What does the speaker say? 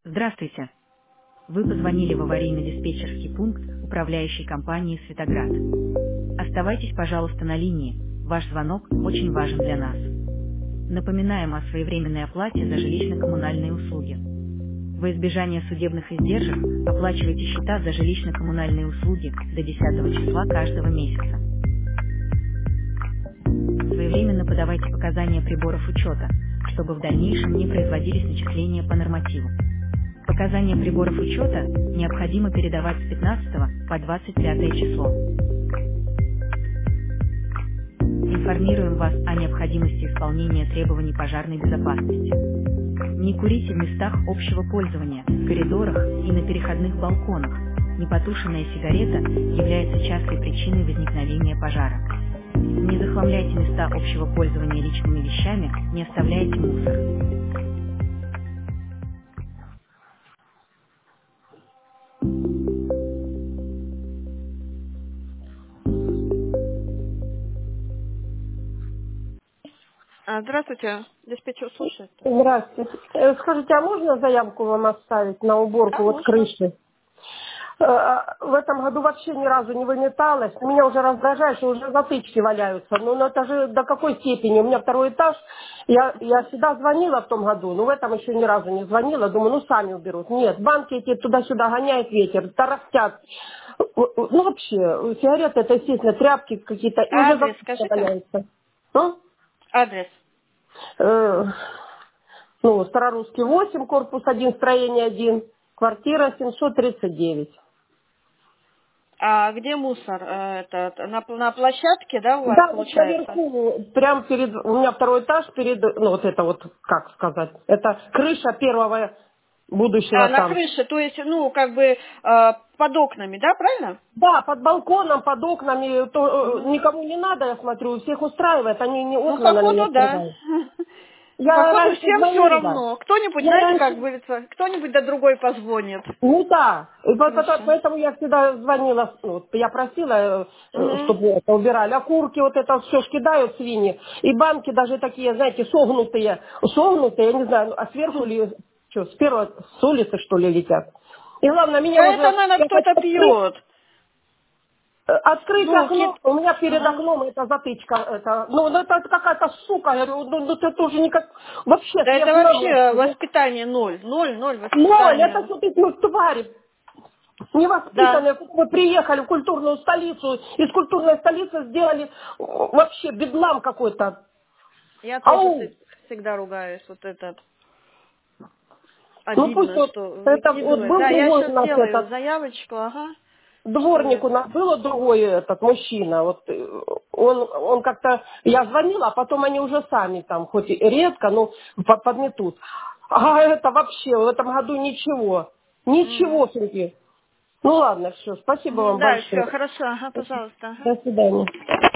Здравствуйте. Вы позвонили в аварийно-диспетчерский пункт управляющей компании «Светоград». Оставайтесь, пожалуйста, на линии. Ваш звонок очень важен для нас. Напоминаем о своевременной оплате за жилищно-коммунальные услуги. Во избежание судебных издержек оплачивайте счета за жилищно-коммунальные услуги до 10 числа каждого месяца. Своевременно подавайте показания приборов учета, чтобы в дальнейшем не производились начисления по нормативу. Показания приборов учета необходимо передавать с 15 по 25 число. Информируем вас о необходимости исполнения требований пожарной безопасности. Не курите в местах общего пользования, в коридорах и на переходных балконах. Непотушенная сигарета является частой причиной возникновения пожара. Не захламляйте места общего пользования личными вещами, не оставляйте мусор. Здравствуйте, диспетчер слушает. Здравствуйте. Скажите, а можно заявку вам оставить на уборку вот Конечно. крыши? В этом году вообще ни разу не выметалось. Меня уже раздражает, что уже затычки валяются. Ну это же до какой степени? У меня второй этаж. Я сюда звонила в том году, но в этом еще ни разу не звонила. Думаю, ну сами уберут. Нет, банки эти туда-сюда гоняет ветер, тарахтят. Ну вообще, сигареты это, естественно, тряпки какие-то. И уже Адрес затычки скажите. валяются. Ну? Адрес. Старорусский 8, корпус 1, строение 1, квартира 739. А где мусор? На площадке, да, у вас Да, вот получается? наверху, прям перед, у меня второй этаж перед, ну вот это вот, как сказать, это крыша первого будущего На там. крыше, то есть, под окнами, да, правильно? Да, под балконом, под окнами, Мгм. никому не надо, я смотрю, всех устраивает, они не Ну, окна на меня походу, да. страдают. Я Походу, раньше всем все звонила. равно. Кто-нибудь, Я знаете, как раньше говорится, кто-нибудь да другой позвонит. Ну да, и Хорошо. поэтому я всегда звонила, ну, вот я просила, Мгм. чтобы это убирали, окурки, вот это все ж кидают свиньи, и банки даже такие, знаете, согнутые, я не знаю, а сверху ли, что, с первого, с улицы, что ли, летят. И главное, меня Это, уже, наверное, я хочу кто-то пьет. открыть Ну, окно, у меня перед Ага. окном это затычка, ну это какая-то сука, я говорю, ну ты тоже никак, вообще Да это сверху на вообще нос. воспитание ноль. Ноль Ноль, это воспитания. что ты, ну, твари, Да. невоспитанные, мы приехали в культурную столицу, из культурной столицы сделали вообще бедлам какой-то. Я тоже Ау! всегда ругаюсь. Вот это Ну пусть обидно, вот, что это вот выкидывают. был Да, я другой у сейчас нас сделаю этот, заявочку, ага. дворник Что... у нас был другой этот мужчина, вот он как-то, я звонила, а потом они уже сами там, хоть и редко, но подметут. А это вообще в этом году ничего, Мгм. ничего, Финки. Ну ладно, все, спасибо вам Да, все, большое. хорошо, ага, пожалуйста. Ага. До свидания.